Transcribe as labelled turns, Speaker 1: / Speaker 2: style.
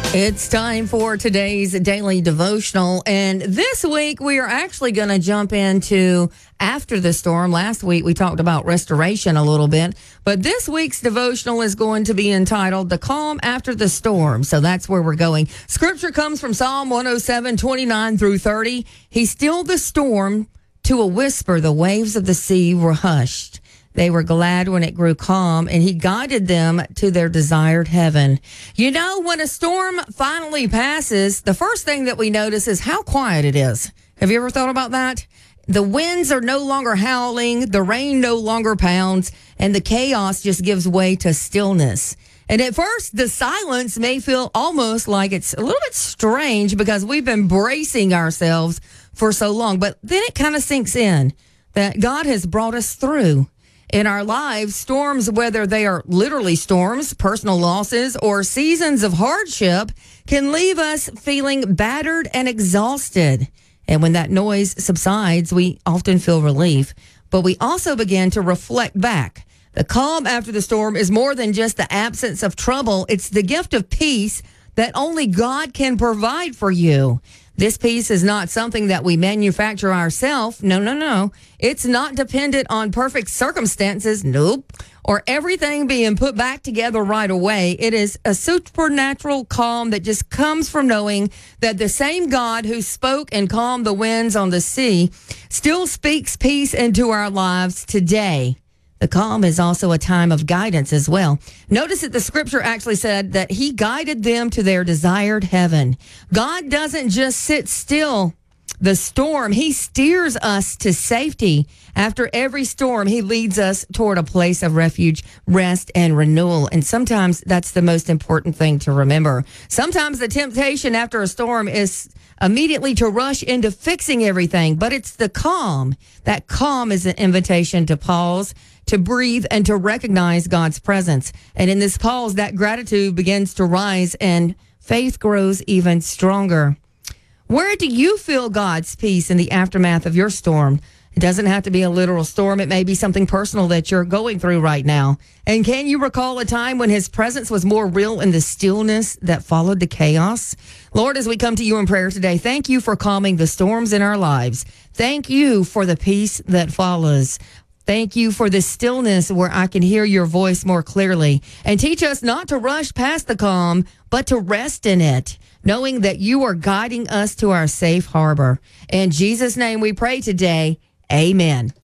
Speaker 1: It's time for today's daily devotional. And this week, we are actually going to jump into after the storm. Last week, we talked about restoration a little bit. But this week's devotional is going to be entitled The Calm After the Storm. So that's where we're going. Scripture comes from Psalm 107, 29 through 30. He stilled the storm to a whisper. The waves of the sea were hushed. They were glad when it grew calm, and he guided them to their desired heaven. You know, when a storm finally passes, the first thing that we notice is how quiet it is. Have you ever thought about that? The winds are no longer howling, the rain no longer pounds, and the chaos just gives way to stillness. And at first, the silence may feel almost like it's a little bit strange because we've been bracing ourselves for so long. But then it kind of sinks in that God has brought us through. In our lives, storms, whether they are literally storms, personal losses, or seasons of hardship, can leave us feeling battered and exhausted. And when that noise subsides, we often feel relief. But we also begin to reflect back. The calm after the storm is more than just the absence of trouble. It's the gift of peace that only God can provide for you. This peace is not something that we manufacture ourselves. No. It's not dependent on perfect circumstances. Nope. Or everything being put back together right away. It is a supernatural calm that just comes from knowing that the same God who spoke and calmed the winds on the sea still speaks peace into our lives today. The calm is also a time of guidance as well. Notice that the scripture actually said that he guided them to their desired heaven. God doesn't just sit still the storm. He steers us to safety. After every storm, he leads us toward a place of refuge, rest, and renewal. And sometimes that's the most important thing to remember. Sometimes the temptation after a storm is immediately to rush into fixing everything, but it's the calm. That calm is an invitation to pause, to breathe, and to recognize God's presence. And in this pause, that gratitude begins to rise and faith grows even stronger. Where do you feel God's peace in the aftermath of your storm? It doesn't have to be a literal storm. It may be something personal that you're going through right now. And can you recall a time when his presence was more real in the stillness that followed the chaos? Lord, as we come to you in prayer today, thank you for calming the storms in our lives. Thank you for the peace that follows. Thank you for the stillness where I can hear your voice more clearly. And teach us not to rush past the calm, but to rest in it, knowing that you are guiding us to our safe harbor. In Jesus' name we pray today. Amen.